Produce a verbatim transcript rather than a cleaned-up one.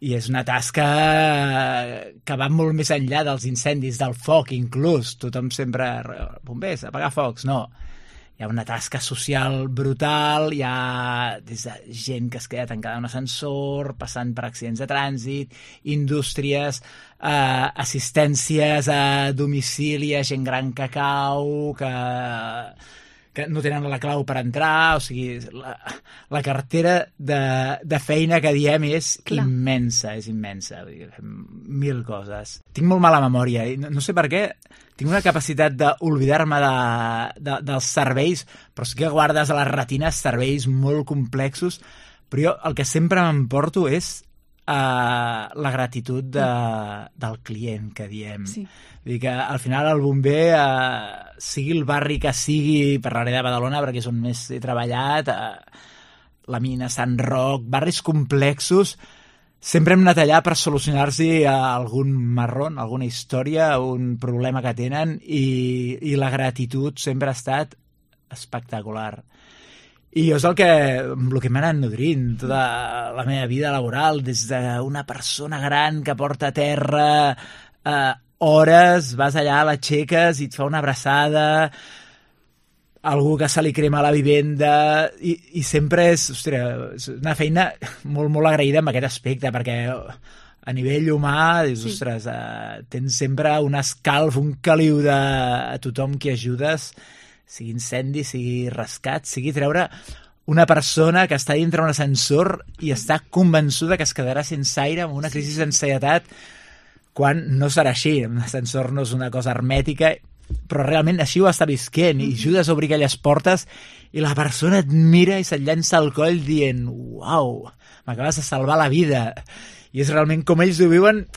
I és una tasca que va molt més enllà dels incendis, del foc inclús. Tothom sempre... Bombers, apagar focs. No. Hi ha una tasca social brutal, hi ha des de gent que es queda tancada en un ascensor, passant per accidents de trànsit, indústries, eh, assistències a domicili, a gent gran que cau, que... que no tenen la clau per entrar, o sigui, la, la cartera de, de feina que diem és Clar. immensa, és immensa, vull dir, fem mil coses. Tinc molt mala memòria, i no, no sé per què, tinc una capacitat d'oblidar-me de, de, dels serveis, però sí que guardes a les retines serveis molt complexos, però jo el que sempre m'emporto és uh, la gratitud de, del client, que diem. Sí. Vull dir que al final el bomber, eh, sigui el barri que sigui, parlaré de Badalona perquè és on més he treballat, eh, la mina, Sant Roc, barris complexos, sempre hem anat allà per solucionar-s'hi algun marrón, alguna història, un problema que tenen, i, i la gratitud sempre ha estat espectacular. I jo és el que, el que m'ha anat nodrint tota la meva vida laboral, des d'una persona gran que porta a terra eh, hores, vas allà, l'aixeques i et fa una abraçada, algú que se li crema la vivenda, i, i sempre és, ostres, és una feina molt, molt agraïda en aquest aspecte, perquè a nivell humà, dius, sí. ostres, eh, tens sempre un escalf, un caliu de a tothom que ajudes, sigui incendi, sigui rescat, sigui treure una persona que està dintre un ascensor i està convençuda que es quedarà sense aire amb una crisi d'ansietat, quan no serà així. Un ascensor no és una cosa hermètica, però realment així ho està visquent, i ajudes a obrir aquelles portes i la persona et mira i se't llença al coll dient uau, m'acabes de salvar la vida. I és realment com ells ho viuen,